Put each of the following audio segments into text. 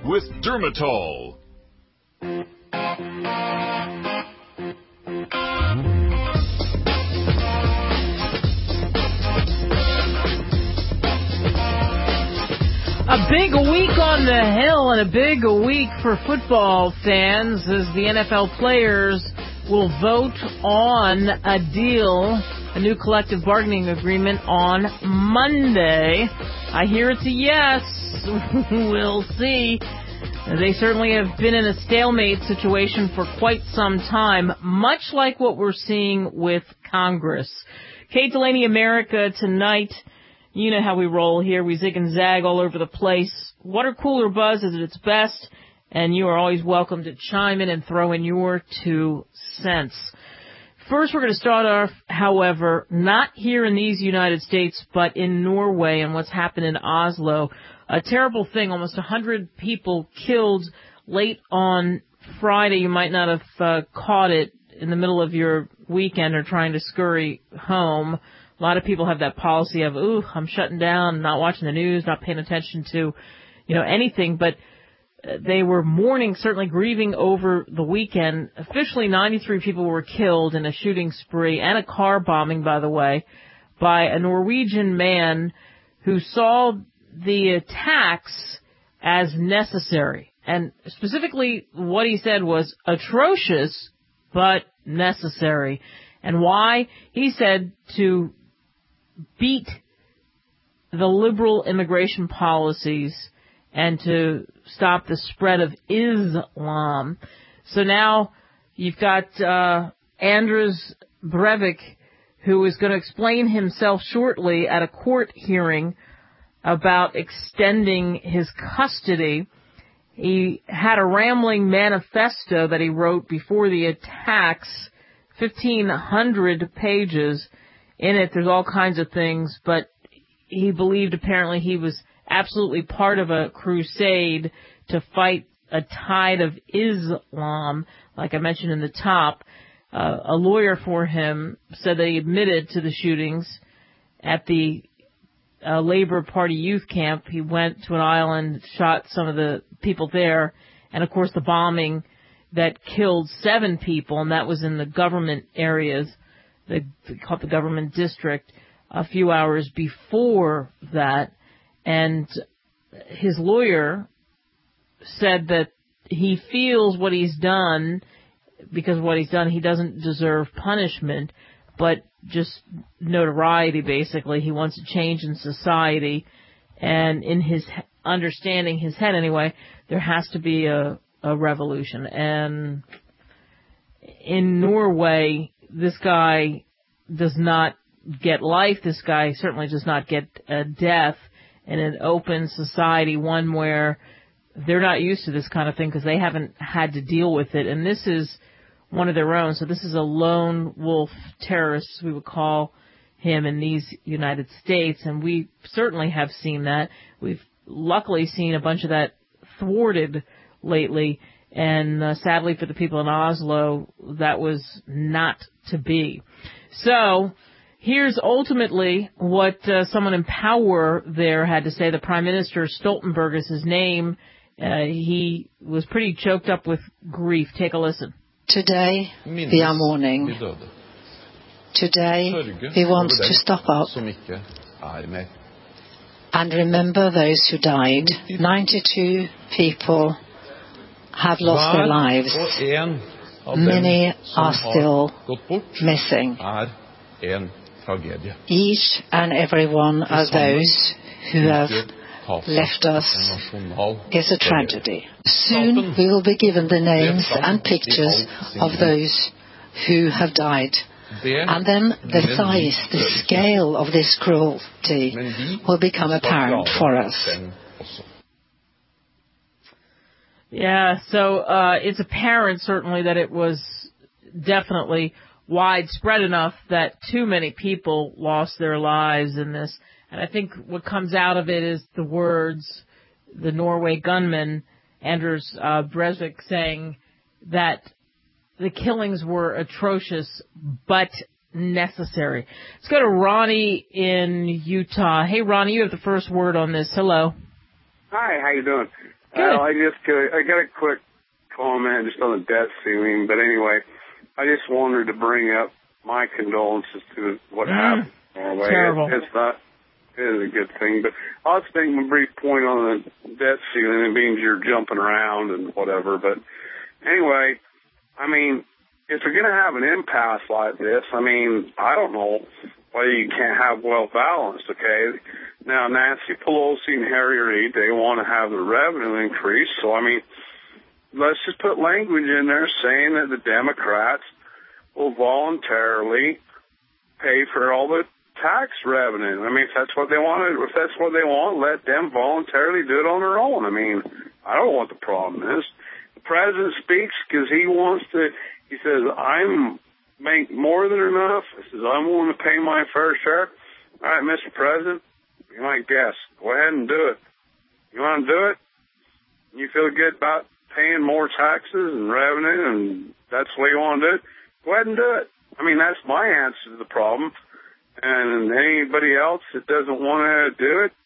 with Dermatol. A big week on the Hill and a big week for football fans as the NFL players will vote on a deal, a new collective bargaining agreement on Monday. I hear it's a yes. We'll see. They certainly have been in a stalemate situation for quite some time, much like what we're seeing with Congress. Kate Delaney, America Tonight. You know how we roll here. We zig and zag all over the place. Water cooler buzz is at its best, and you are always welcome to chime in and throw in your 2 cents. First, we're going to start off, however, not here in these United States, but in Norway and what's happened in Oslo. A terrible thing, almost 100 people killed late on Friday. You might not have caught it in the middle of your weekend or trying to scurry home. A lot of people have that policy of, I'm shutting down, not watching the news, not paying attention to, anything. But they were mourning, certainly grieving over the weekend. Officially, 93 people were killed in a shooting spree and a car bombing, by the way, by a Norwegian man who saw the attacks as necessary. And specifically, what he said was atrocious, but necessary. And why? He said to beat the liberal immigration policies and to stop the spread of Islam. So now you've got Anders Breivik, who is going to explain himself shortly at a court hearing about extending his custody. He had a rambling manifesto that he wrote before the attacks, 1,500 pages. In it, there's all kinds of things, but he believed apparently he was absolutely part of a crusade to fight a tide of Islam, like I mentioned in the top. A lawyer for him said that he admitted to the shootings at the Labour Party youth camp. He went to an island, shot some of the people there, and of course the bombing that killed 7 people, and that was in the government areas. They called the government district a few hours before that. And his lawyer said that he feels what he's done, because of what he's done, he doesn't deserve punishment, but just notoriety, basically. He wants a change in society. And in his understanding, his head anyway, there has to be a revolution. And in Norway, this guy does not get life. This guy certainly does not get death in an open society, one where they're not used to this kind of thing because they haven't had to deal with it. And this is one of their own. So this is a lone wolf terrorist, we would call him in these United States. And we certainly have seen that. We've luckily seen a bunch of that thwarted lately. And sadly for the people in Oslo, that was not to be. So here's ultimately what someone in power there had to say. The Prime Minister, Stoltenberg is his name. He was pretty choked up with grief. Take a listen. Today we are mourning. Today we want to stop up and remember those who died. 92 people have lost their lives. Many are still missing. Each and every one of those who have left us is a tragedy. Soon we will be given the names and pictures of those who have died. And then the size, the scale of this cruelty will become apparent for us. Yeah, so it's apparent certainly that it was definitely widespread enough that too many people lost their lives in this. And I think what comes out of it is the words, the Norway gunman, Anders Breivik, saying that the killings were atrocious but necessary. Let's go to Ronnie in Utah. Hey, Ronnie, you have the first word on this. Hello. Hi, how you doing? I got a quick comment just on the debt ceiling, but anyway, I just wanted to bring up my condolences to what happened. Terrible. It is a good thing, but I'll just make a brief point on the debt ceiling. It means you're jumping around and whatever, but anyway, I mean, if you're going to have an impasse like this, I mean, I don't know whether you can't have well balanced, okay? Now, Nancy Pelosi and Harry Reid, they want to have the revenue increase, so I mean, let's just put language in there saying that the Democrats will voluntarily pay for all the tax revenue. I mean, if that's what they want, let them voluntarily do it on their own. I mean, I don't know what the problem is. The president speaks because he says, I'm make more than enough. He says, I'm willing to pay my fair share. All right, Mr. President, you might guess. Go ahead and do it. You want to do it? You feel good about paying more taxes and revenue, and that's the way you want to do it? Go ahead and do it. I mean, that's my answer to the problem. And anybody else that doesn't want to do it,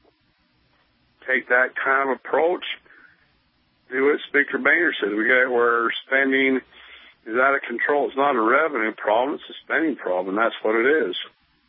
take that kind of approach. Do what Speaker Boehner says. We're spending is out of control. It's not a revenue problem. It's a spending problem. That's what it is.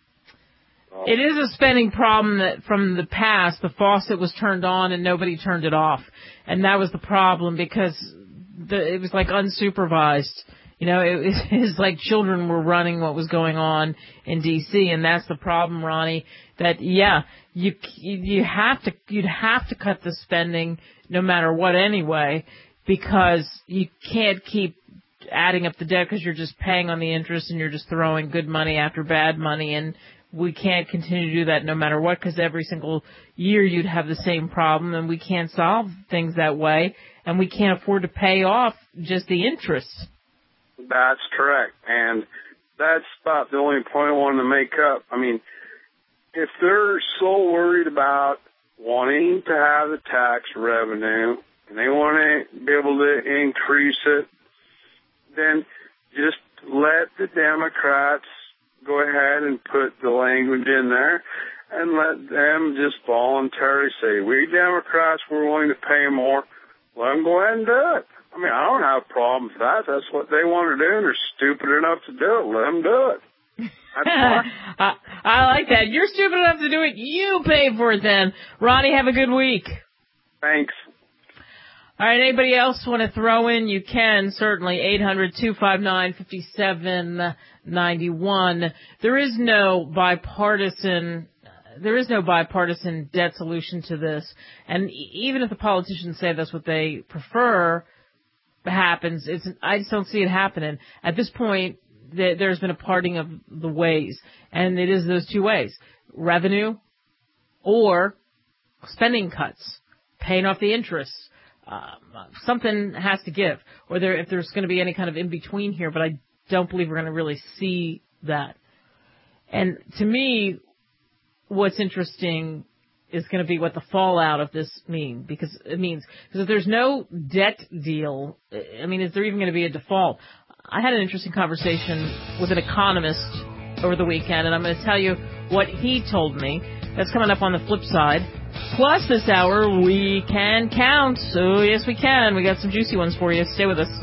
It is a spending problem that from the past, the faucet was turned on and nobody turned it off. And that was the problem because it was like unsupervised. You know, it was like children were running what was going on in D.C., and that's the problem, Ronnie, that, you'd have to cut the spending no matter what anyway, because you can't keep adding up the debt because you're just paying on the interest and you're just throwing good money after bad money, and we can't continue to do that no matter what, because every single year you'd have the same problem, and we can't solve things that way, and we can't afford to pay off just the interest. That's correct, and that's about the only point I wanted to make up. I mean, if they're so worried about wanting to have the tax revenue and they want to be able to increase it, then just let the Democrats go ahead and put the language in there and let them just voluntarily say, we Democrats, we're willing to pay more. Let them go ahead and do it. I mean, I don't have a problem with that. That's what they want to do, and they're stupid enough to do it. Let them do it. That's fine. I like that. You're stupid enough to do it. You pay for it then. Ronnie, have a good week. Thanks. All right, anybody else want to throw in? You can, certainly. 800-259-5791. There is no bipartisan debt solution to this. And even if the politicians say that's what they prefer happens, I just don't see it happening. At this point, there's been a parting of the ways. And it is those two ways. Revenue or spending cuts, paying off the interest. Something has to give, or if there's going to be any kind of in-between here, but I don't believe we're going to really see that. And to me, what's interesting is going to be what the fallout of this means, because if there's no debt deal, I mean, is there even going to be a default? I had an interesting conversation with an economist over the weekend, and I'm going to tell you what he told me. That's coming up on the flip side. Plus, this hour, we can count. So, yes, we can. We got some juicy ones for you. Stay with us.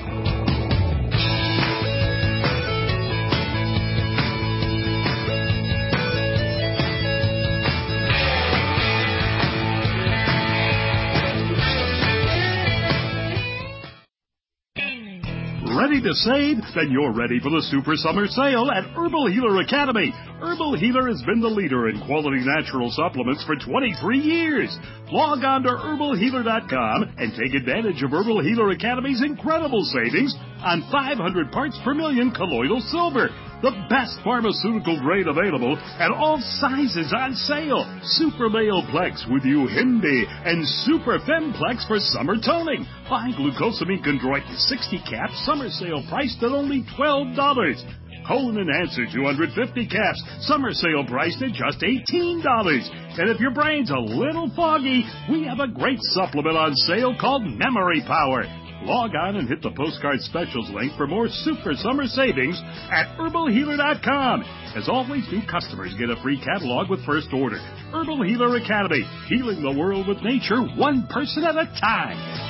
Ready to save? Then you're ready for the Super Summer Sale at Herbal Healer Academy. Herbal Healer has been the leader in quality natural supplements for 23 years. Log on to herbalhealer.com and take advantage of Herbal Healer Academy's incredible savings on 500 parts per million colloidal silver. The best pharmaceutical grade available and all sizes on sale. Super Male Plex with Uhimbi and Super Femplex for summer toning. Buy glucosamine chondroitin 60 caps, summer sale priced at only $12. Colon Enhancer 250 caps, summer sale priced at just $18. And if your brain's a little foggy, we have a great supplement on sale called Memory Power. Log on and hit the postcard specials link for more super summer savings at herbalhealer.com. As always, new customers get a free catalog with first order. Herbal Healer Academy, healing the world with nature, one person at a time.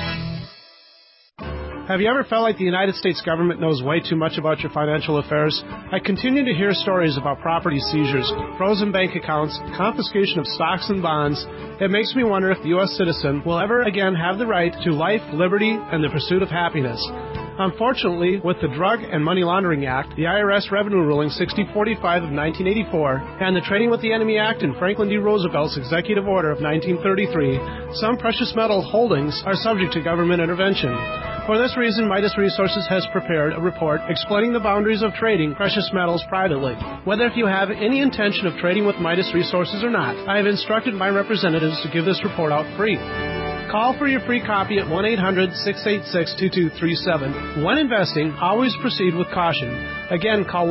Have you ever felt like the United States government knows way too much about your financial affairs? I continue to hear stories about property seizures, frozen bank accounts, confiscation of stocks and bonds. It makes me wonder if the U.S. citizen will ever again have the right to life, liberty, and the pursuit of happiness. Unfortunately, with the Drug and Money Laundering Act, the IRS Revenue Ruling 6045 of 1984, and the Trading with the Enemy Act and Franklin D. Roosevelt's Executive Order of 1933, some precious metal holdings are subject to government intervention. For this reason, Midas Resources has prepared a report explaining the boundaries of trading precious metals privately. Whether if you have any intention of trading with Midas Resources or not, I have instructed my representatives to give this report out free. Call for your free copy at 1-800-686-2237. When investing, always proceed with caution. Again, call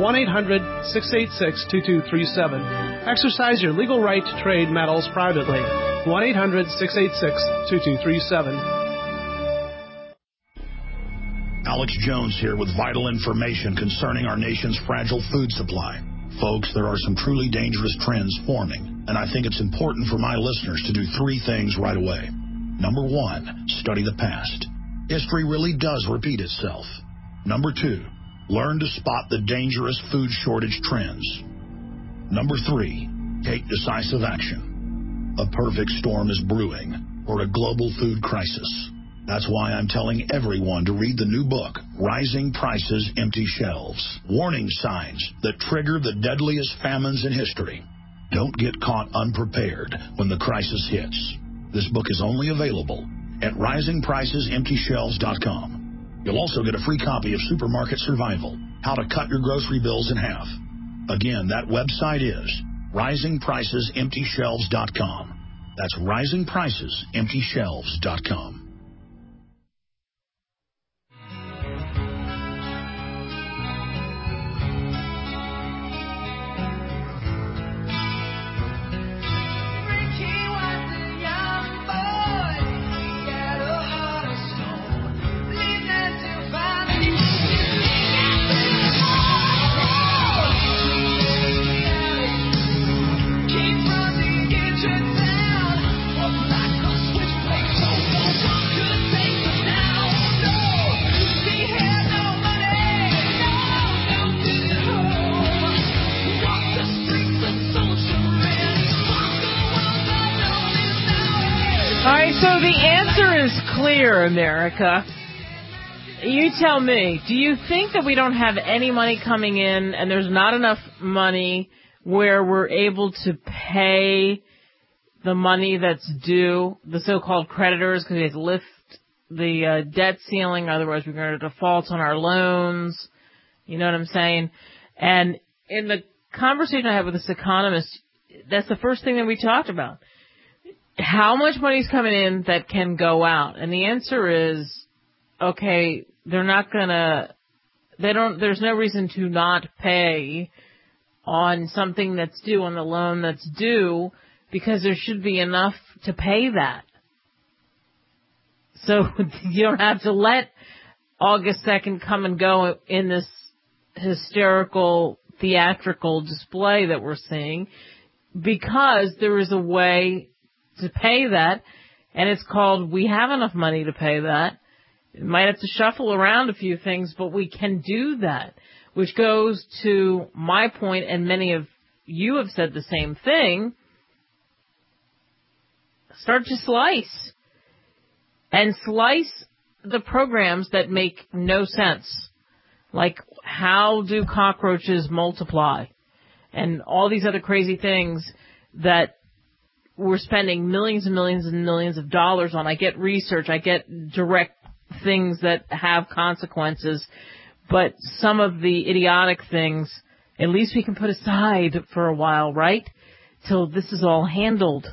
1-800-686-2237. Exercise your legal right to trade metals privately. 1-800-686-2237. Alex Jones here with vital information concerning our nation's fragile food supply. Folks, there are some truly dangerous trends forming, and I think it's important for my listeners to do three things right away. Number one, study the past. History really does repeat itself. Number two, learn to spot the dangerous food shortage trends. Number three, take decisive action. A perfect storm is brewing, or a global food crisis. That's why I'm telling everyone to read the new book, Rising Prices, Empty Shelves. Warning signs that trigger the deadliest famines in history. Don't get caught unprepared when the crisis hits. This book is only available at risingpricesemptyshelves.com. You'll also get a free copy of Supermarket Survival, How to Cut Your Grocery Bills in Half. Again, that website is risingpricesemptyshelves.com. That's risingpricesemptyshelves.com. America. You tell me, do you think that we don't have any money coming in and there's not enough money where we're able to pay the money that's due, the so-called creditors, because we have to lift the debt ceiling, otherwise we're going to default on our loans? You know what I'm saying? And in the conversation I had with this economist, that's the first thing that we talked about. How much money is coming in that can go out? And the answer is, okay, there's no reason to not pay on something that's due, on the loan that's due, because there should be enough to pay that. So you don't have to let August 2nd come and go in this hysterical, theatrical display that we're seeing, because there is a way to pay that, and it's called, we have enough money to pay that. We might have to shuffle around a few things, but we can do that, which goes to my point, and many of you have said the same thing. Start to slice. And slice the programs that make no sense. Like, how do cockroaches multiply? And all these other crazy things that we're spending millions and millions and millions of dollars on. I get research, I get direct things that have consequences, but some of the idiotic things, at least we can put aside for a while, right? Till this is all handled.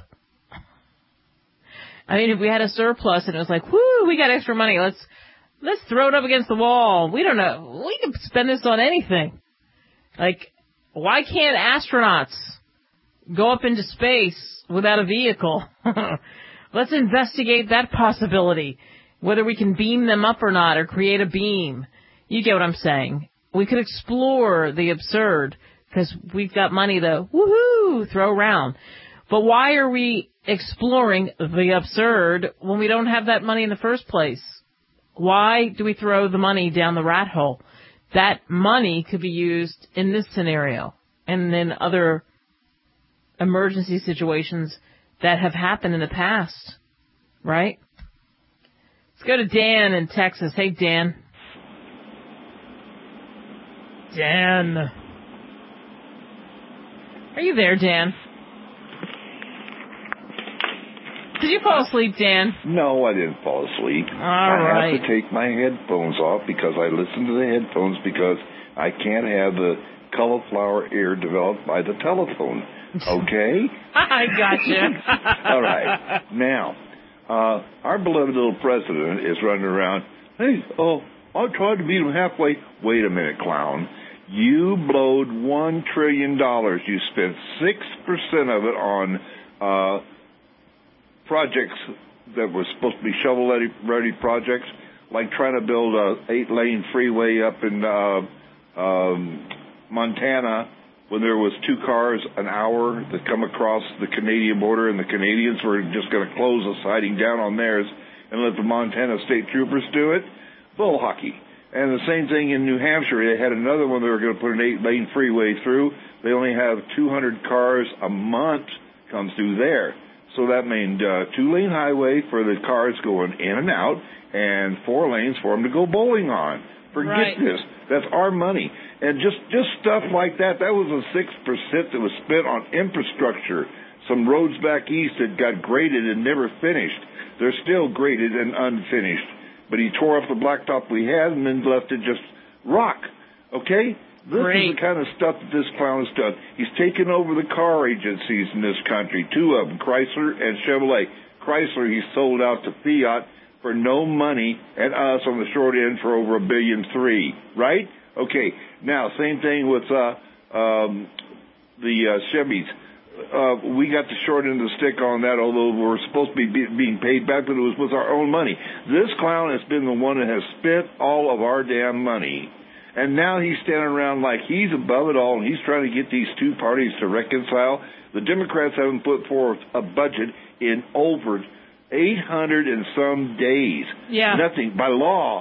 I mean, if we had a surplus and it was like, whoo, we got extra money, let's throw it up against the wall. We don't know. We can spend this on anything. Like, why can't astronauts go up into space without a vehicle? Let's investigate that possibility. whether we can beam them up or not or create a beam. You get what I'm saying. We could explore the absurd because we've got money to throw around. But why are we exploring the absurd when we don't have that money in the first place? Why do we throw the money down the rat hole? That money could be used in this scenario and in other emergency situations that have happened in the past, right? Let's go to Dan in Texas. Hey, Dan. Dan. Are you there, Dan? Did you fall asleep, Dan? No, I didn't fall asleep. I have to take my headphones off because I listen to the headphones because I can't have the cauliflower ear developed by the telephone. Okay? I gotcha. All right. Now, our beloved little president is running around, hey, I'll try to meet him halfway. Wait a minute, clown. You blowed $1 trillion. You spent 6% of it on projects that were supposed to be shovel-ready projects, like trying to build a 8-lane freeway up in Montana when there was 2 cars an hour that come across the Canadian border, and the Canadians were just going to close the siding down on theirs and let the Montana state troopers do it. Bull hockey. And the same thing in New Hampshire. They had another one they were going to put an 8-lane freeway through. They only have 200 cars a month come through there. So that meant 2-lane highway for the cars going in and out, and 4 lanes for them to go bowling on. Forget this. That's our money. And just stuff like that. That was a 6% that was spent on infrastructure. Some roads back east that got graded and never finished. They're still graded and unfinished. But he tore off the blacktop we had and then left it just rock. Okay? This is the kind of stuff that this clown has done. He's taken over the car agencies in this country, 2 of them, Chrysler and Chevrolet. Chrysler he sold out to Fiat for no money, and us on the short end for over $1.3 billion, right? Okay, now, same thing with the Chevys. We got the short end of the stick on that, although we're supposed to be being paid back, but it was with our own money. This clown has been the one that has spent all of our damn money. And now he's standing around like he's above it all, and he's trying to get these 2 parties to reconcile. The Democrats haven't put forth a budget in over 800 and some days. Yeah. Nothing. By law,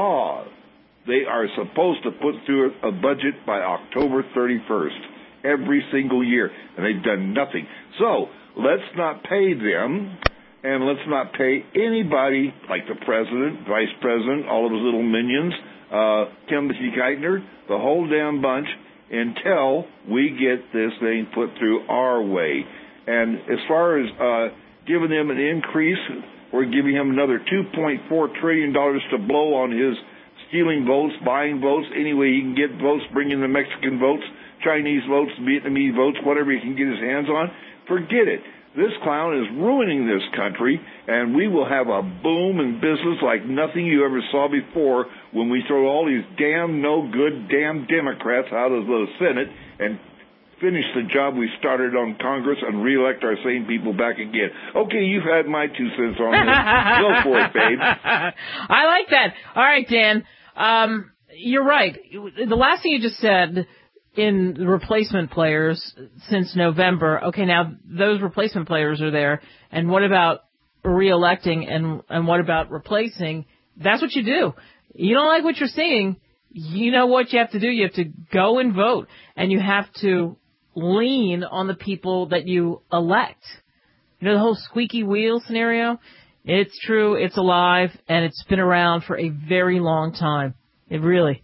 they are supposed to put through a budget by October 31st every single year, and they've done nothing. So let's not pay them, and let's not pay anybody like the president, vice president, all of his little minions, Timothy Geithner, the whole damn bunch, until we get this thing put through our way. And as far as giving them an increase, we're giving him another $2.4 trillion to blow on his stealing votes, buying votes, any way he can get votes, bringing the Mexican votes, Chinese votes, Vietnamese votes, whatever he can get his hands on. Forget it. This clown is ruining this country, and we will have a boom in business like nothing you ever saw before when we throw all these damn no-good damn Democrats out of the Senate and finish the job we started on Congress and reelect our same people back again. Okay, you've had my 2 cents on this. Go for it, babe. I like that. All right, Dan. You're right. The last thing you just said in the replacement players since November, okay, now those replacement players are there, and what about re-electing and what about replacing? That's what you do. You don't like what you're seeing, you know what you have to do. You have to go and vote, and you have to lean on the people that you elect. You know the whole squeaky wheel scenario? It's true, it's alive, and it's been around for a very long time. It really.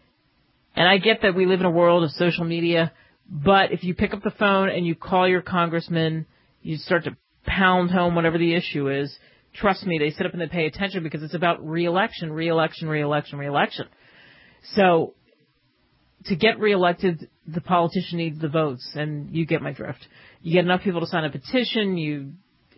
And I get that we live in a world of social media, but if you pick up the phone and you call your congressman, you start to pound home whatever the issue is, trust me, they sit up and they pay attention because it's about re-election, re-election, re-election, re-election. So to get reelected, the politician needs the votes, and you get my drift. You get enough people to sign a petition, you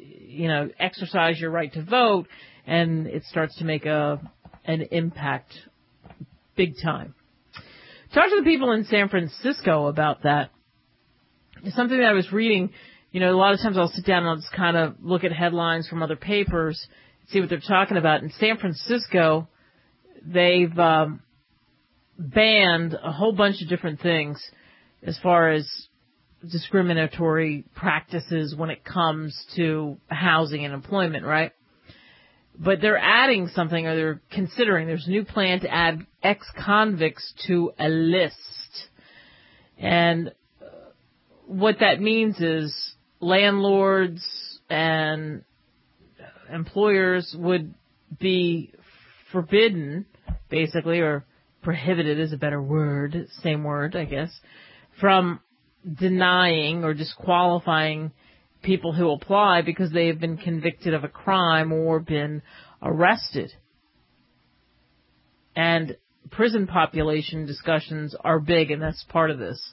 exercise your right to vote, and it starts to make an impact big time. Talk to the people in San Francisco about that. It's something that I was reading. You know, a lot of times I'll sit down and I'll just kind of look at headlines from other papers. see what they're talking about. In San Francisco, they've banned a whole bunch of different things as far as discriminatory practices when it comes to housing and employment, right? But they're adding something, or they're considering, there's a new plan to add ex-convicts to a list. And what that means is landlords and employers would be forbidden, basically, or prohibited is a better word, same word, I guess, from denying or disqualifying people who apply because they have been convicted of a crime or been arrested. And prison population discussions are big, and that's part of this.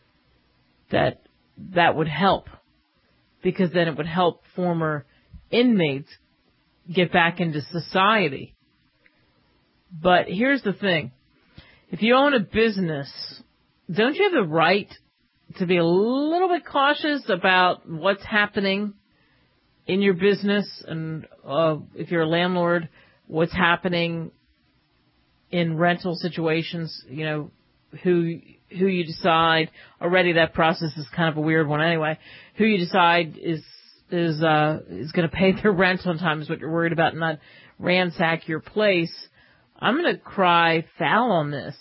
That would help, because then it would help former inmates get back into society. But here's the thing. If you own a business, don't you have the right to be a little bit cautious about what's happening in your business, and if you're a landlord, what's happening in rental situations, you know, who you decide, already that process is kind of a weird one anyway, who you decide is going to pay their rent on time is what you're worried about, and not ransack your place. I'm going to cry foul on this.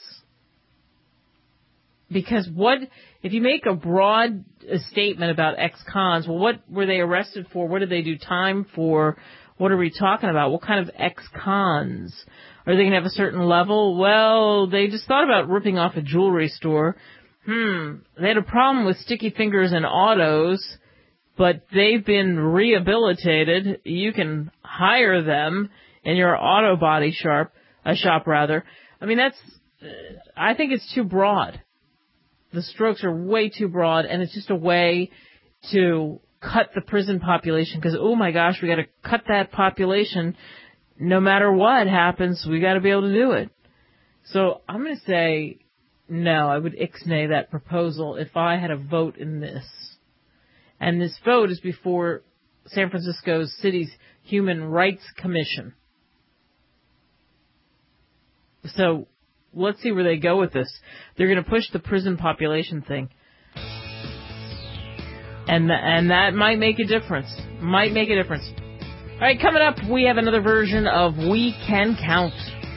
Because if you make a broad statement about ex-cons, well, what were they arrested for? What did they do time for? What are we talking about? What kind of ex-cons? Are they going to have a certain level? Well, they just thought about ripping off a jewelry store. They had a problem with sticky fingers and autos, but they've been rehabilitated. You can hire them in your auto body shop. I mean, I think it's too broad. The strokes are way too broad, and it's just a way to cut the prison population because, oh my gosh, we got to cut that population. No matter what happens, we got to be able to do it. So I'm going to say no. I would ixnay that proposal if I had a vote in this. And this vote is before San Francisco City's Human Rights Commission. So let's see where they go with this. They're going to push the prison population thing. And that might make a difference. All right, coming up, we have another version of We Can Count.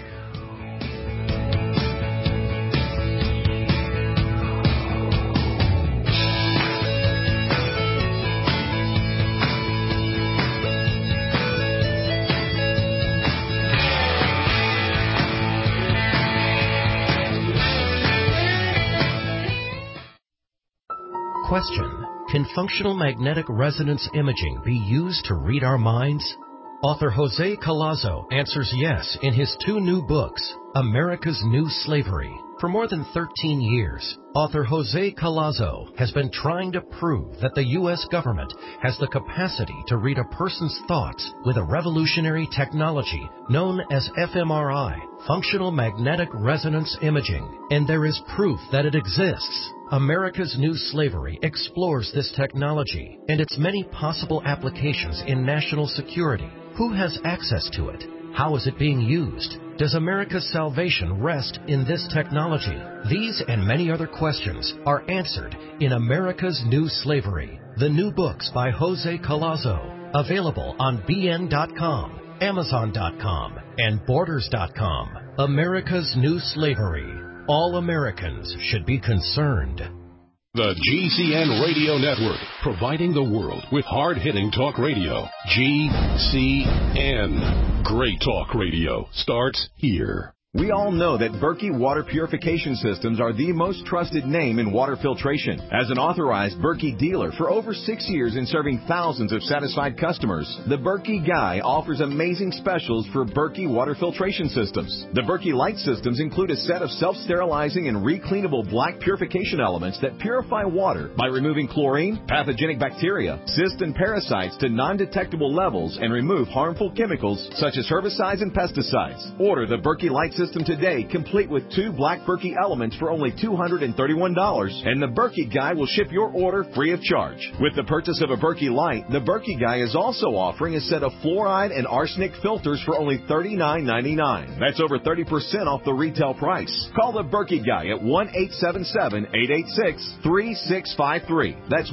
Question: can functional magnetic resonance imaging be used to read our minds? Author Jose Collazo answers yes in his 2 new books, America's New Slavery. For more than 13 years, author Jose Collazo has been trying to prove that the U.S. government has the capacity to read a person's thoughts with a revolutionary technology known as fMRI, functional magnetic resonance imaging, and there is proof that it exists. America's New Slavery explores this technology and its many possible applications in national security. Who has access to it? How is it being used? Does America's salvation rest in this technology? These and many other questions are answered in America's New Slavery, the new books by Jose Collazo, available on BN.com, Amazon.com, and Borders.com. America's New Slavery. All Americans should be concerned. The GCN Radio Network, providing the world with hard-hitting talk radio. GCN. Great talk radio starts here. We all know that Berkey water purification systems are the most trusted name in water filtration. As an authorized Berkey dealer for over 6 years and serving thousands of satisfied customers, the Berkey Guy offers amazing specials for Berkey water filtration systems. The Berkey Light systems include a set of self-sterilizing and recleanable black purification elements that purify water by removing chlorine, pathogenic bacteria, cysts, and parasites to non-detectable levels and remove harmful chemicals such as herbicides and pesticides. Order the Berkey Light system system today, complete with 2 Black Berkey elements for only $231, and the Berkey Guy will ship your order free of charge. With the purchase of a Berkey Light, the Berkey Guy is also offering a set of fluoride and arsenic filters for only $39.99. That's over 30% off the retail price. Call the Berkey Guy at 1-877-886-3653. That's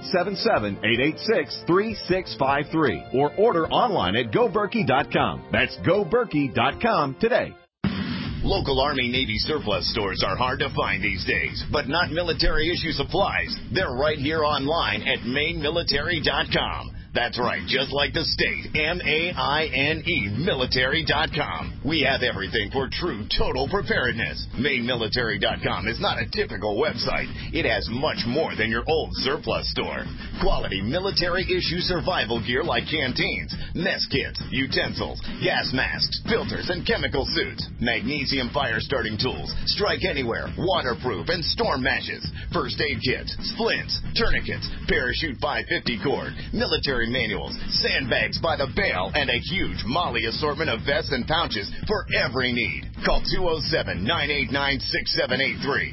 1-877-886-3653. Or order online at GoBerkey.com. That's GoBerkey.com today. Local Army Navy surplus stores are hard to find these days, but not military issue supplies. They're right here online at MaineMilitary.com. That's right, just like the state, MAINE military.com. We have everything for true total preparedness. MaineMilitary.com is not a typical website. It has much more than your old surplus store. Quality military-issue survival gear like canteens, mess kits, utensils, gas masks, filters, and chemical suits, magnesium fire-starting tools, strike anywhere, waterproof, and storm matches, first aid kits, splints, tourniquets, parachute 550 cord, military manuals, sandbags by the bale, and a huge Molly assortment of vests and pouches for every need. Call 207-989-6783,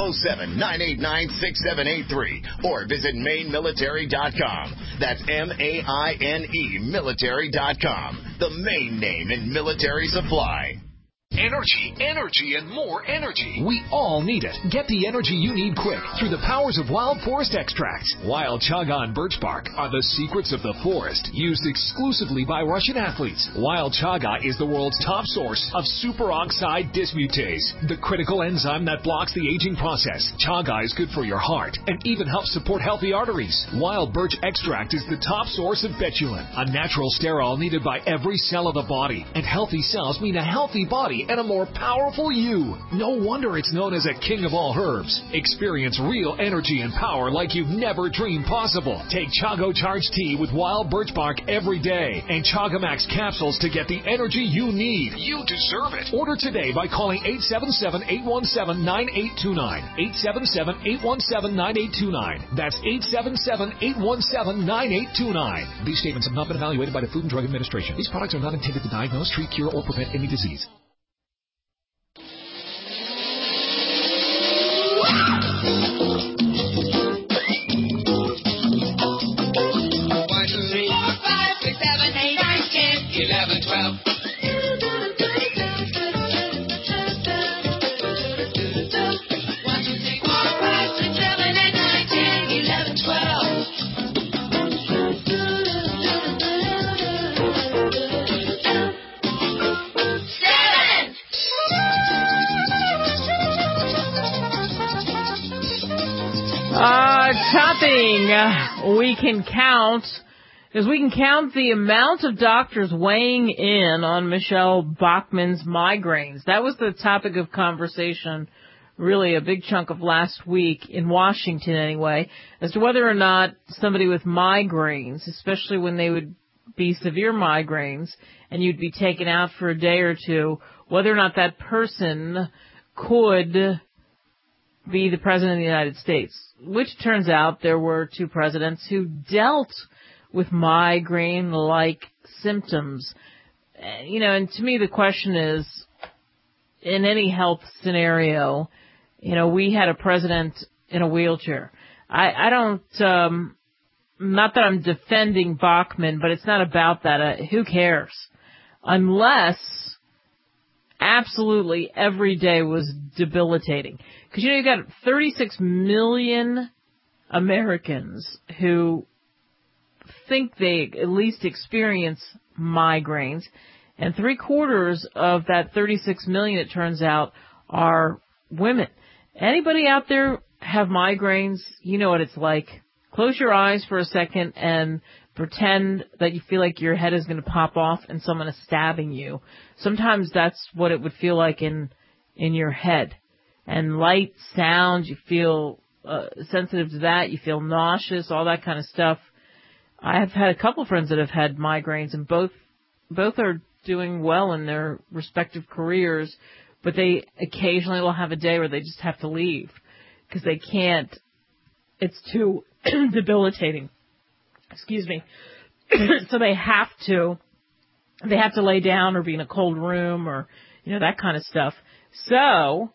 207-989-6783, or visit MaineMilitary.com. That's MAINE military.com, the Maine name in military supply. Energy, energy, and more energy. We all need it. Get the energy you need quick through the powers of Wild Forest Extracts. Wild Chaga and birch bark are the secrets of the forest, used exclusively by Russian athletes. Wild Chaga is the world's top source of superoxide dismutase, the critical enzyme that blocks the aging process. Chaga is good for your heart and even helps support healthy arteries. Wild birch extract is the top source of betulin, a natural sterol needed by every cell of the body. And healthy cells mean a healthy body and a more powerful you. No wonder it's known as a king of all herbs. Experience real energy and power like you've never dreamed possible. Take Chago Charge Tea with wild birch bark every day and Chaga Max capsules to get the energy you need. You deserve it. Order today by calling 877-817-9829. 877-817-9829. That's 877-817-9829. These statements have not been evaluated by the Food and Drug Administration. These products are not intended to diagnose, treat, cure, or prevent any disease. Topping we can count is we can count the amount of doctors weighing in on Michelle Bachmann's migraines. That was the topic of conversation, really a big chunk of last week in Washington anyway, as to whether or not somebody with migraines, especially when they would be severe migraines and you'd be taken out for a day or two, whether or not that person could be the president of the United States, which turns out there were 2 presidents who dealt with migraine-like symptoms. You know, and to me the question is, in any health scenario, you know, we had a president in a wheelchair. I don't, not that I'm defending Bachmann, but it's not about that. Who cares? Unless absolutely every day was debilitating. Because, you know, you got 36 million Americans who think they at least experience migraines, and 3/4 of that 36 million, it turns out, are women. Anybody out there have migraines? You know what it's like. Close your eyes for a second and pretend that you feel like your head is going to pop off and someone is stabbing you. Sometimes that's what it would feel like in your head. And light, sound, you feel sensitive to that, you feel nauseous, all that kind of stuff. I have had a couple friends that have had migraines, and both are doing well in their respective careers, but they occasionally will have a day where they just have to leave because they can't. It's too debilitating. Excuse me. So they have to lay down or be in a cold room or, that kind of stuff. So,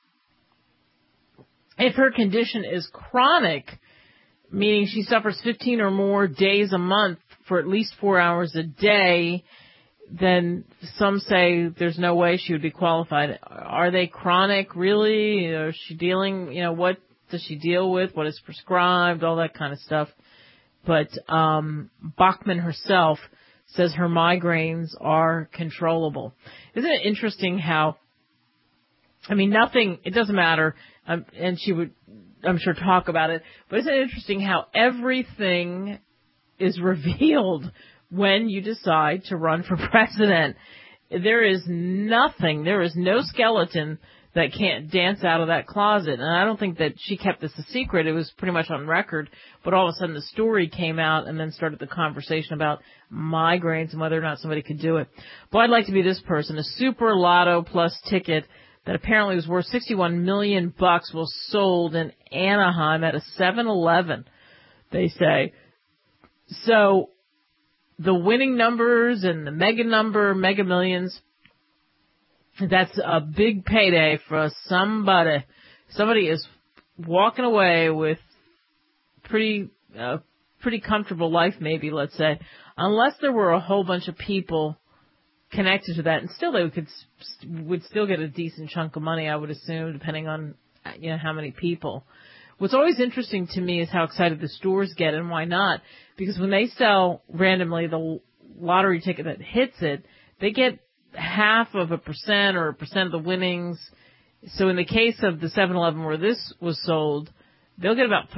if her condition is chronic, meaning she suffers 15 or more days a month for at least 4 hours a day, then some say there's no way she would be qualified. Are they chronic, really? Is she dealing, what does she deal with? What is prescribed? All that kind of stuff. But Bachman herself says her migraines are controllable. Isn't it interesting how, nothing, it doesn't matter, and she would, I'm sure, talk about it, but isn't it interesting how everything is revealed when you decide to run for president? There is nothing, there is no skeleton that can't dance out of that closet. And I don't think that she kept this a secret. It was pretty much on record. But all of a sudden the story came out and then started the conversation about migraines and whether or not somebody could do it. Boy, I'd like to be this person. A Super Lotto Plus ticket that apparently was worth $61 million was sold in Anaheim at a 7-Eleven, they say. So the winning numbers and the Mega Millions, that's a big payday for somebody. Somebody is walking away with pretty comfortable life, maybe, let's say, unless there were a whole bunch of people connected to that, and still they would still get a decent chunk of money, I would assume, depending on how many people. What's always interesting to me is how excited the stores get, and why not? Because when they sell randomly the lottery ticket that hits it, they get 0.5% or 1% of the winnings. So in the case of the 7-Eleven where this was sold, they'll get about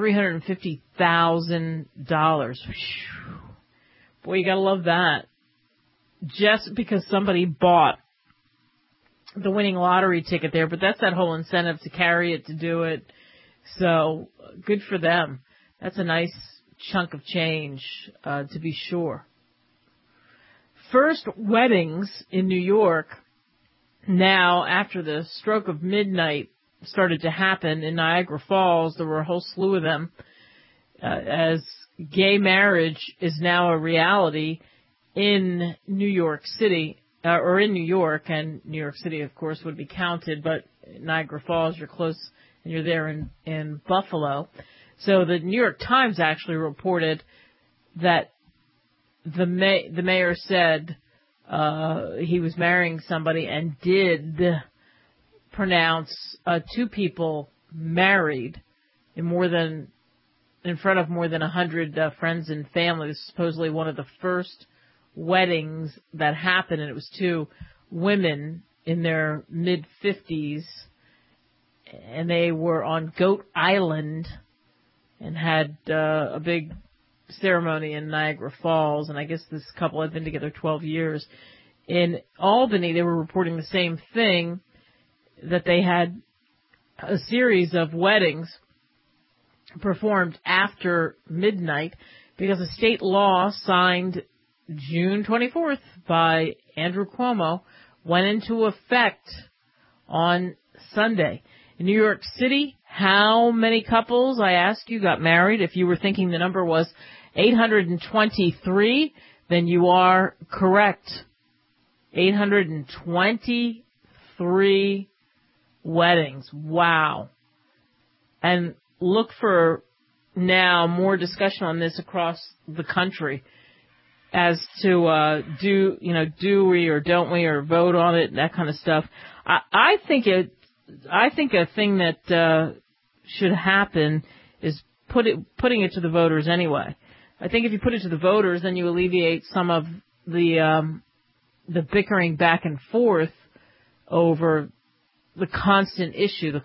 $350,000. Boy, you gotta love that. Just because somebody bought the winning lottery ticket there, but that's that whole incentive to carry it, to do it. So good for them. That's a nice chunk of change, to be sure. First weddings in New York now, after the stroke of midnight started to happen in Niagara Falls. There were a whole slew of them, as gay marriage is now a reality in New York City, or in New York, and New York City, of course, would be counted, but Niagara Falls, you're close, and you're there in Buffalo. So the New York Times actually reported that the mayor said he was marrying somebody and did pronounce two people married in front of more than 100 friends and family. This is supposedly one of the first weddings that happened, and it was two women in their mid-50s, and they were on Goat Island and had a big ceremony in Niagara Falls, and I guess this couple had been together 12 years. In Albany, they were reporting the same thing, that they had a series of weddings performed after midnight because a state law signed June 24th by Andrew Cuomo went into effect on Sunday. In New York City, how many couples, I asked you, got married? If you were thinking the number was 823, then you are correct. 823 weddings. Wow. And look for now more discussion on this across the country as to do we or don't we, or vote on it, that kind of stuff. I think a thing that should happen is putting it to the voters anyway. I think if you put it to the voters, then you alleviate some of the bickering back and forth over the constant issue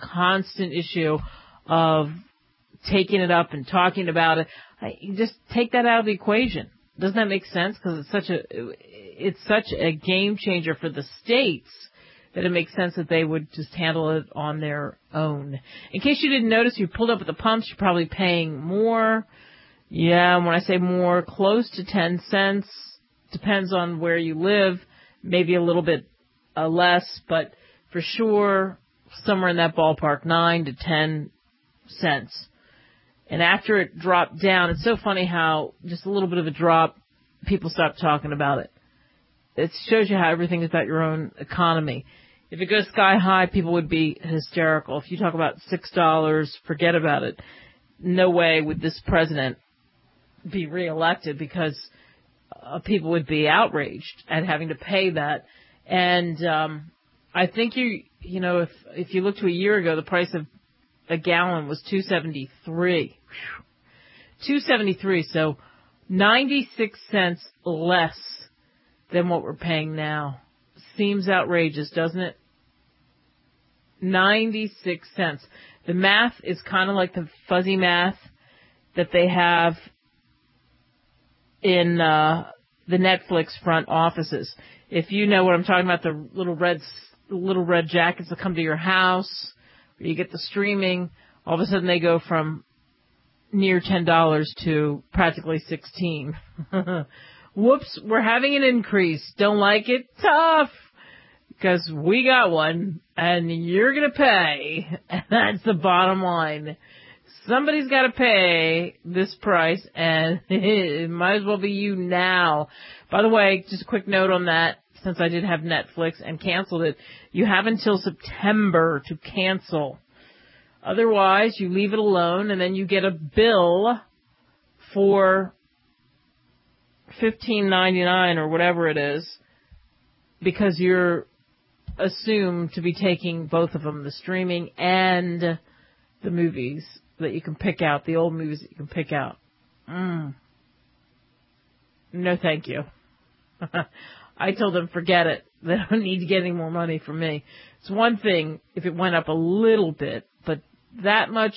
of taking it up and talking about it. You just take that out of the equation. Doesn't that make sense? Because it's such a game changer for the states that it makes sense that they would just handle it on their own. In case you didn't notice, you pulled up at the pumps, you're probably paying more. Yeah, when I say more, close to 10 cents. Depends on where you live. Maybe a little bit less, but for sure, somewhere in that ballpark, 9 to 10 cents. And after it dropped down, it's so funny how just a little bit of a drop, people stopped talking about it. It shows you how everything is about your own economy. If it goes sky high, people would be hysterical. If you talk about $6, forget about it. No way would this president be reelected because people would be outraged at having to pay that. And I think if you look to a year ago, the price of a gallon was $2.73. $2.73, so 96 cents less than what we're paying now. Seems outrageous, doesn't it? 96 cents. The math is kind of like the fuzzy math that they have in the Netflix front offices. If you know what I'm talking about, the little red jackets that come to your house, where you get the streaming, all of a sudden they go from near $10 to practically $16. Whoops, we're having an increase. Don't like it? Tough. Because we got one, and you're going to pay. And that's the bottom line. Somebody's got to pay this price, and it might as well be you now. By the way, just a quick note on that, since I did have Netflix and canceled it, you have until September to cancel. Otherwise, you leave it alone, and then you get a bill for $15.99 or whatever it is, because you're assumed to be taking both of them, the streaming and the movies that you can pick out, the old movies that you can pick out. No, thank you. I told them, forget it. They don't need to get any more money from me. It's one thing if it went up a little bit, but that much,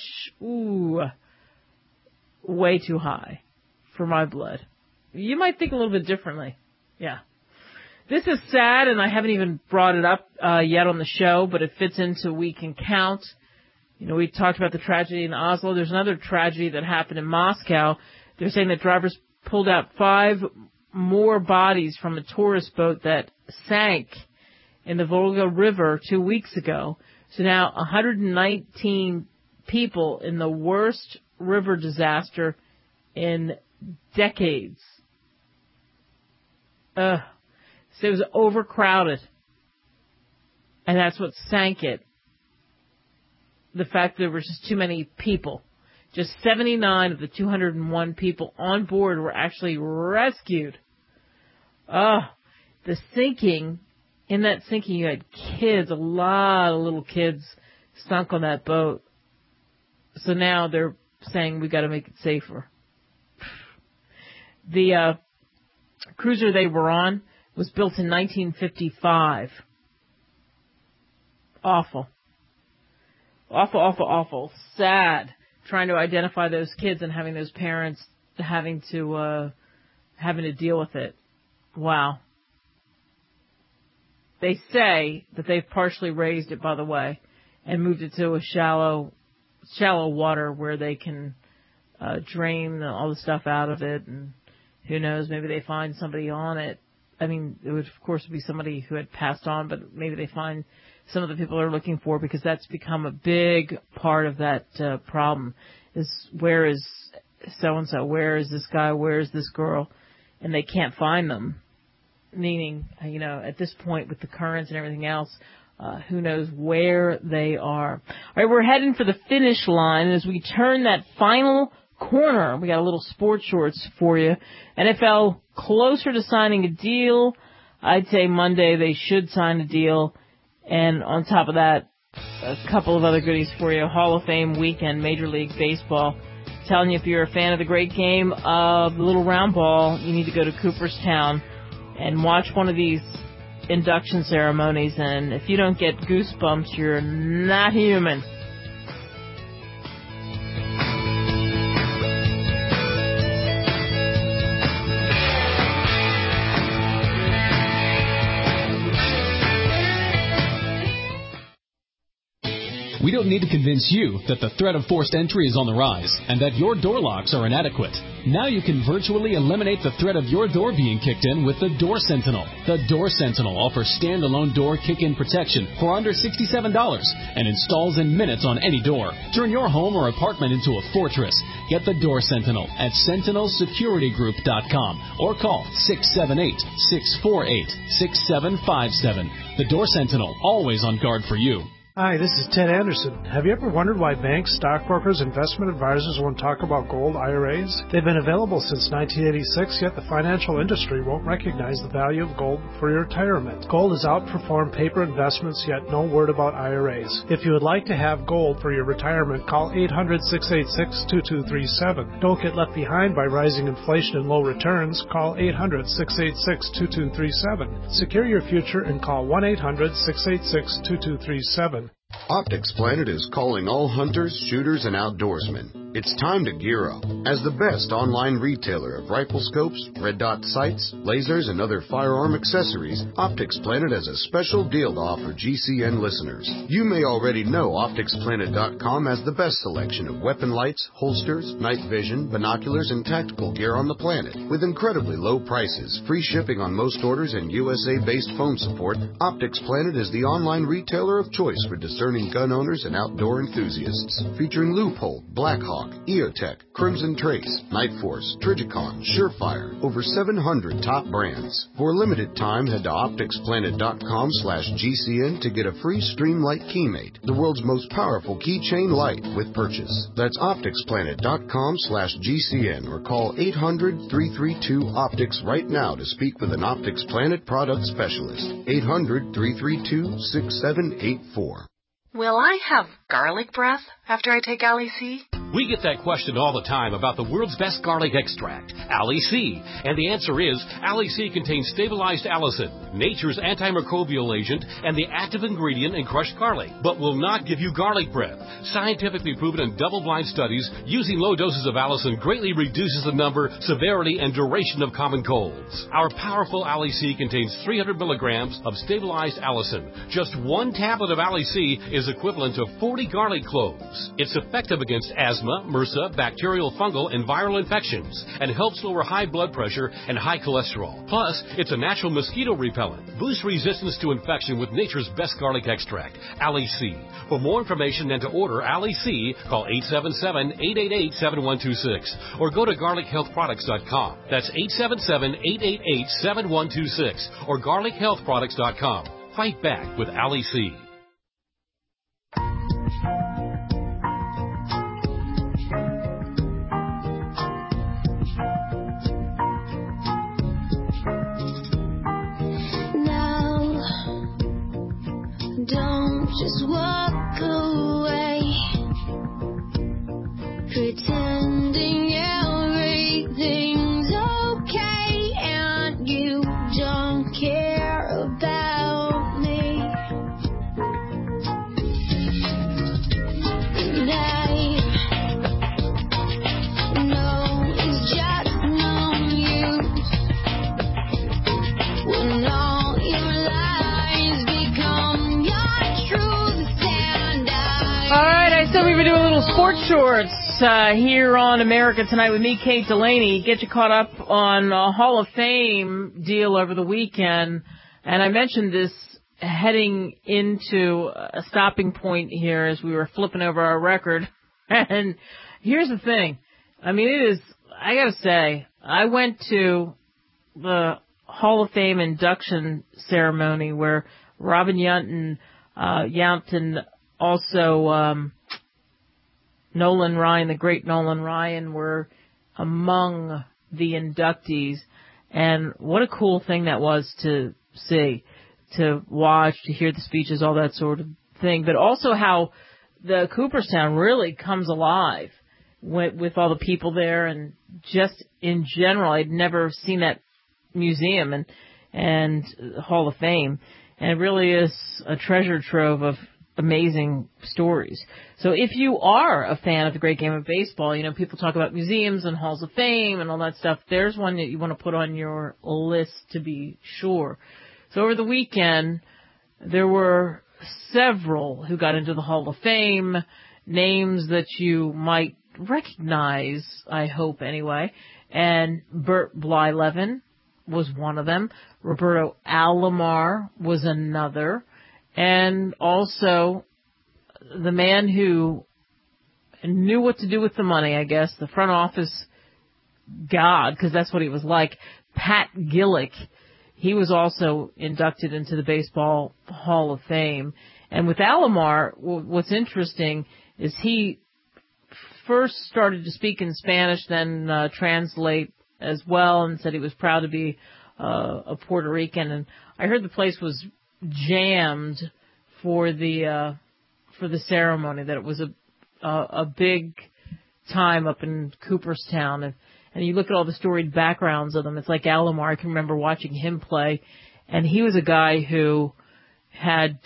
way too high for my blood. You might think a little bit differently. Yeah. This is sad, and I haven't even brought it up yet on the show, but it fits into We Can Count. You know, we talked about the tragedy in Oslo. There's another tragedy that happened in Moscow. They're saying that drivers pulled out 5 more bodies from a tourist boat that sank in the Volga River 2 weeks ago. So now 119 people in the worst river disaster in decades. So it was overcrowded. And that's what sank it. The fact that there were just too many people. Just 79 of the 201 people on board were actually rescued. The sinking, in that sinking you had kids, a lot of little kids sunk on that boat. So now they're saying we got to make it safer. The cruiser they were on was built in 1955. Awful. Awful, awful, awful. Sad. Trying to identify those kids and having those parents having to deal with it. Wow. They say that they've partially raised it, by the way, and moved it to a shallow water where they can drain all the stuff out of it, and who knows, maybe they find somebody on it. I mean, it would, of course, be somebody who had passed on, but maybe they find some of the people they're looking for, because that's become a big part of that problem, is where is so-and-so, where is this guy, where is this girl, and they can't find them. Meaning, you know, at this point with the currents and everything else, who knows where they are. All right, we're heading for the finish line. As we turn that final corner, we got a little sports shorts for you. NFL closer to signing a deal. I'd say Monday they should sign a deal. And on top of that, a couple of other goodies for you. Hall of Fame weekend, Major League Baseball. Telling you, if you're a fan of the great game of the little round ball, you need to go to Cooperstown and watch one of these induction ceremonies. And if you don't get goosebumps, you're not human. We don't need to convince you that the threat of forced entry is on the rise and that your door locks are inadequate. Now you can virtually eliminate the threat of your door being kicked in with the Door Sentinel. The Door Sentinel offers standalone door kick-in protection for under $67 and installs in minutes on any door. Turn your home or apartment into a fortress. Get the Door Sentinel at SentinelSecurityGroup.com or call 678-648-6757. The Door Sentinel, always on guard for you. Hi, this is Ted Anderson. Have you ever wondered why banks, stockbrokers, investment advisors won't talk about gold IRAs? They've been available since 1986, yet the financial industry won't recognize the value of gold for your retirement. Gold has outperformed paper investments, yet no word about IRAs. If you would like to have gold for your retirement, call 800-686-2237. Don't get left behind by rising inflation and low returns. Call 800-686-2237. Secure your future and call 1-800-686-2237. Optics Planet is calling all hunters, shooters, and outdoorsmen. It's time to gear up. As the best online retailer of rifle scopes, red dot sights, lasers, and other firearm accessories, Optics Planet has a special deal to offer GCN listeners. You may already know OpticsPlanet.com has the best selection of weapon lights, holsters, night vision, binoculars, and tactical gear on the planet. With incredibly low prices, free shipping on most orders, and USA-based phone support, Optics Planet is the online retailer of choice for discerning gun owners and outdoor enthusiasts. Featuring Loophole, Blackhawk, EOTech, Crimson Trace, Night Force, Trijicon, Surefire, over 700 top brands. For a limited time, head to OpticsPlanet.com/GCN to get a free Streamlight Keymate, the world's most powerful keychain light with purchase. That's OpticsPlanet.com/GCN or call 800-332-OPTICS right now to speak with an Optics Planet product specialist. 800-332-6784. Will I have garlic breath after I take Ali-C? We get that question all the time about the world's best garlic extract, Ali-C. And the answer is, Ali-C contains stabilized allicin, nature's antimicrobial agent, and the active ingredient in crushed garlic, but will not give you garlic breath. Scientifically proven in double-blind studies, using low doses of allicin greatly reduces the number, severity, and duration of common colds. Our powerful Ali-C contains 300 milligrams of stabilized allicin. Just one tablet of Ali-C is equivalent to 40 garlic cloves. It's effective against asthma, MRSA, bacterial, fungal, and viral infections, and helps lower high blood pressure and high cholesterol. Plus, it's a natural mosquito repellent. Boost resistance to infection with nature's best garlic extract, Ali-C. For more information and to order Ali-C, call 877-888-7126 or go to garlichealthproducts.com. That's 877-888-7126 or garlichealthproducts.com. Fight back with Ali-C. Don't just walk away, pretending everything's okay and you don't care about me. And I know it's just no use when all your lies become all right, I said we would do a little sports shorts here on America Tonight with me, Kate Delaney. Get you caught up on a Hall of Fame deal over the weekend. And I mentioned this heading into a stopping point here as we were flipping over our record. And here's the thing. I mean, I got to say, I went to the Hall of Fame induction ceremony where Robin Yount also, Nolan Ryan, the great Nolan Ryan, were among the inductees. And what a cool thing that was to see, to watch, to hear the speeches, all that sort of thing. But also how the Cooperstown really comes alive with all the people there. And just in general, I'd never seen that museum and Hall of Fame. And it really is a treasure trove of amazing stories. So if you are a fan of the great game of baseball, you know, people talk about museums and halls of fame and all that stuff. There's one that you want to put on your list to be sure. So over the weekend, there were several who got into the Hall of Fame, names that you might recognize, I hope anyway. And Bert Blyleven was one of them. Roberto Alomar was another. And also the man who knew what to do with the money, I guess, the front office god, because that's what he was like, Pat Gillick. He was also inducted into the Baseball Hall of Fame. And with Alomar, what's interesting is he first started to speak in Spanish, then translate as well, and said he was proud to be a Puerto Rican. And I heard the place was jammed for the ceremony, that it was a big time up in Cooperstown. And you look at all the storied backgrounds of them. It's like Alomar. I can remember watching him play, and he was a guy who had,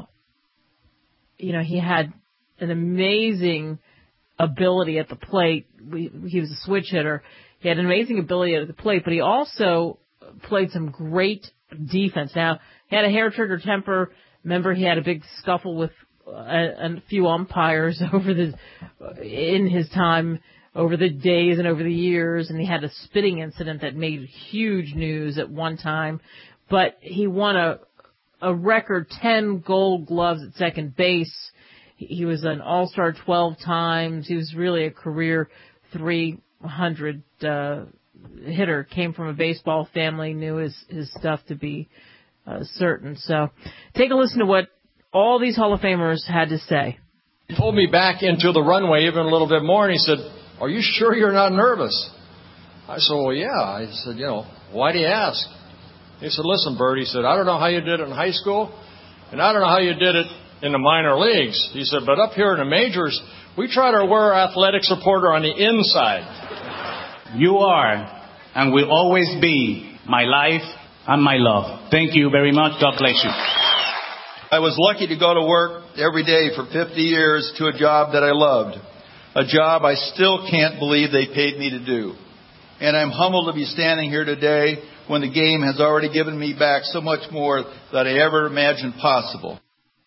he had an amazing ability at the plate. He was a switch hitter. He had an amazing ability at the plate, but he also played some great defense. Now, he had a hair-trigger temper. Remember, he had a big scuffle with a few umpires in his time, over the days and over the years, and he had a spitting incident that made huge news at one time. But he won a record 10 Gold Gloves at second base. He was an All-Star 12 times. He was really a career 300 hitter. Came from a baseball family, knew his stuff to be certain. So take a listen to what all these Hall of Famers had to say. He pulled me back into the runway even a little bit more, and he said, "Are you sure you're not nervous?" I said, "Well, yeah." I said, "Why do you ask?" He said, "Listen, Bert," he said, "I don't know how you did it in high school, and I don't know how you did it in the minor leagues." He said, "But up here in the majors, we try to wear our athletics reporter on the inside." You are and will always be my life and my love. Thank you very much. God bless you. I was lucky to go to work every day for 50 years to a job that I loved. A job I still can't believe they paid me to do. And I'm humbled to be standing here today when the game has already given me back so much more than I ever imagined possible.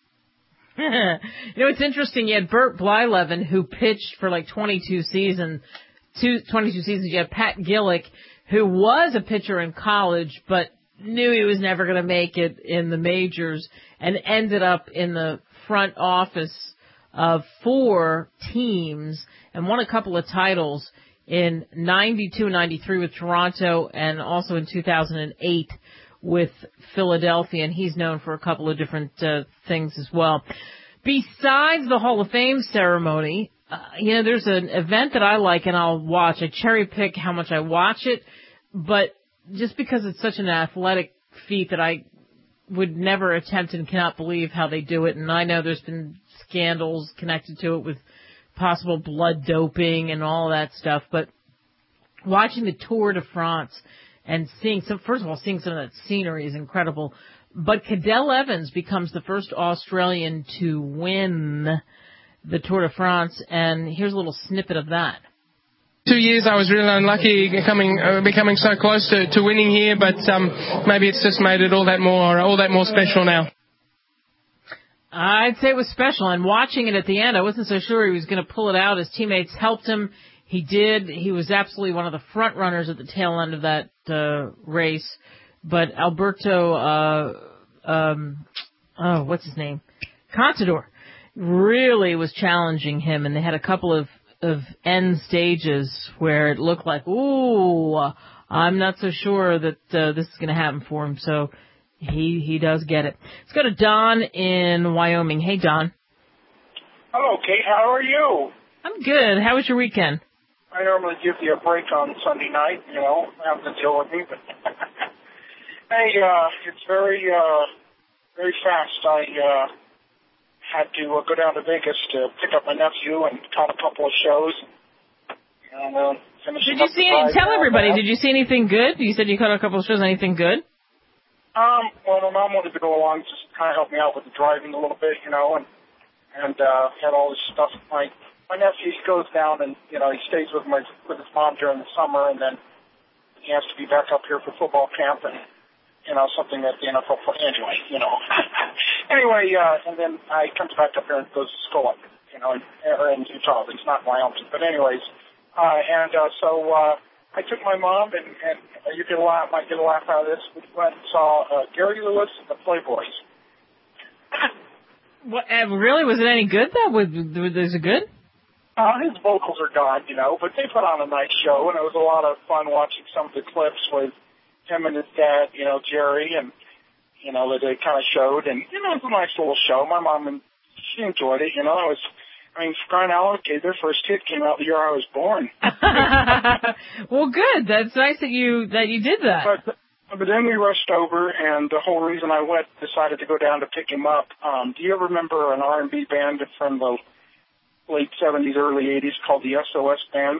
It's interesting. You had Bert Blyleven, who pitched for like 22 seasons. You had Pat Gillick, who was a pitcher in college, but knew he was never going to make it in the majors, and ended up in the front office of 4 teams and won a couple of titles in 92, 93 with Toronto, and also in 2008 with Philadelphia. And he's known for a couple of different things as well. Besides the Hall of Fame ceremony, there's an event that I like and I'll watch. I cherry pick how much I watch it, but just because it's such an athletic feat that I would never attempt and cannot believe how they do it. And I know there's been scandals connected to it with possible blood doping and all that stuff. But watching the Tour de France and first of all, seeing some of that scenery is incredible. But Cadel Evans becomes the first Australian to win the Tour de France. And here's a little snippet of that. 2 years I was really unlucky becoming so close to winning here, but maybe it's just made it all that more special now. I'd say it was special, and watching it at the end, I wasn't so sure he was going to pull it out. His teammates helped him. He did. He was absolutely one of the front runners at the tail end of that race. But Alberto, what's his name? Contador really was challenging him, and they had a couple of end stages where it looked like, I'm not so sure that this is going to happen for him. So he does get it. Let's go to Don in Wyoming. Hey, Don. Hello, Kate. How are you? I'm good. How was your weekend? I normally give you a break on Sunday night, having to deal with me. But hey, it's very fast. I had to go down to Vegas to pick up my nephew and caught a couple of shows. And did you see tell everybody, did you see anything good? You said you caught a couple of shows. Anything good? Well, my mom wanted to go along, just kind of help me out with the driving a little bit, and had all this stuff. My nephew, he goes down and, he stays with his mom during the summer, and then he has to be back up here for football camp and, something that the NFL, anyway, Anyway, and then he comes back up here and goes to school up, in Utah. He's not in Wyoming. But anyways, so I took my mom, and you might get a laugh out of this. We went and saw Gary Lewis and the Playboys. What? Really? Was it any good? Was it good? His vocals are gone, but they put on a nice show, and it was a lot of fun watching some of the clips with him and his dad, Jerry, and, that they kind of showed. And, it was a nice little show. My mom, she enjoyed it, for crying out, okay, their first hit came out the year I was born. Well, good. That's nice that you did that. But then we rushed over, and the whole reason I decided to go down to pick him up. Do you ever remember an R&B band from the late 70s, early 80s called the SOS Band?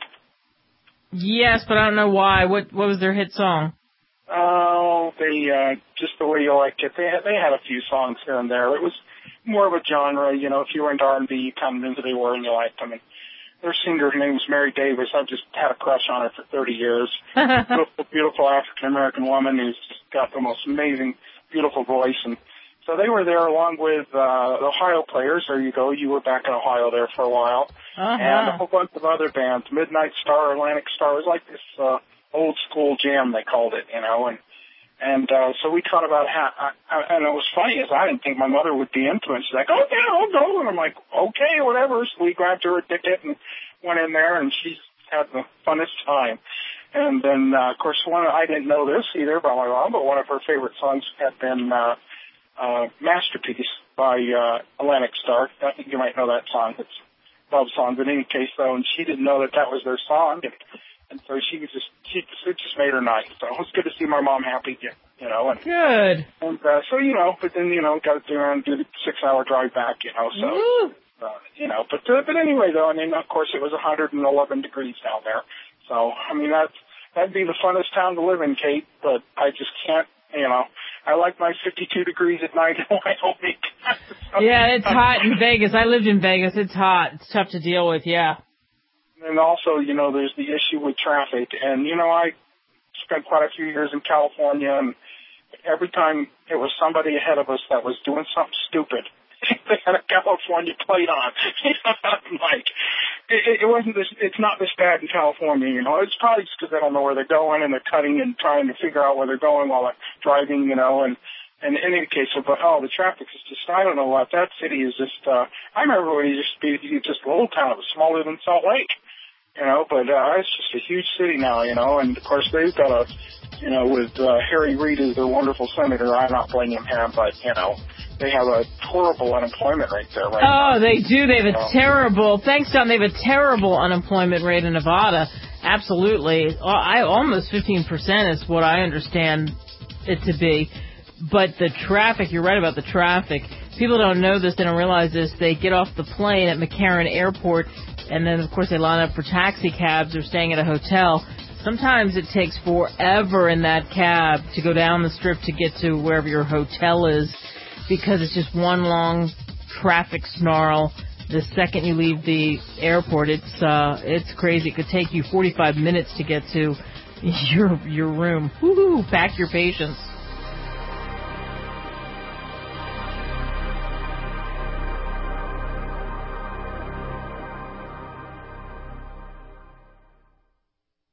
Yes, but I don't know why. What was their hit song? Oh, they Just the Way You Like It. They had a few songs here and there. It was more of a genre, if you were into R&B, you kind of knew who they were and you liked them. And their singer, her name was Mary Davis. I've just had a crush on her for 30 years. Beautiful African-American woman who's got the most amazing, beautiful voice. And so they were there along with the Ohio Players. There you go. You were back in Ohio there for a while. And a whole bunch of other bands. Midnight Star, Atlantic Star. It was like this old school jam, they called it, And so we talked about and it was funny is I didn't think my mother would be into it. She's like, oh, yeah, I'll go. And I'm like, okay, whatever. So we grabbed her a ticket and went in there, and she had the funnest time. And then, of course, I didn't know this either about my mom, but one of her favorite songs had been Masterpiece by Atlantic Star. I think you might know that song. It's a love song. But in any case, though, and she didn't know that was their song. And so it just made her night. So it was good to see my mom happy, And, good. And so, but then, got to do the 6-hour drive back, so, but anyway, though, and then, of course, it was 111 degrees down there. So, that'd be the funnest town to live in, Kate, but I just can't, I like my 52 degrees at night in Wyoming. Yeah, it's hot in Vegas. I lived in Vegas. It's hot. It's tough to deal with, yeah. And also, there's the issue with traffic. And, I spent quite a few years in California, and every time it was somebody ahead of us that was doing something stupid, they had a California plate on. Like, it's not this bad in California, It's probably just because they don't know where they're going, and they're cutting and trying to figure out where they're going while they're driving, and in any case, the traffic is just, I don't know what, that city is just, I remember when it used to be just a little town. It was smaller than Salt Lake. But it's just a huge city now, and of course they've got with Harry Reid as their wonderful senator. I'm not blaming him, but, they have a horrible unemployment rate there right now. Oh, they do. They have a terrible, thanks, Don, they have a terrible unemployment rate in Nevada. Absolutely. Almost 15% is what I understand it to be. But the traffic, you're right about the traffic. People don't know this, they don't realize this. They get off the plane at McCarran Airport, and then, of course, they line up for taxi cabs or staying at a hotel. Sometimes it takes forever in that cab to go down the strip to get to wherever your hotel is because it's just one long traffic snarl. The second you leave the airport, it's crazy. It could take you 45 minutes to get to your room. Woo-hoo, pack your patience.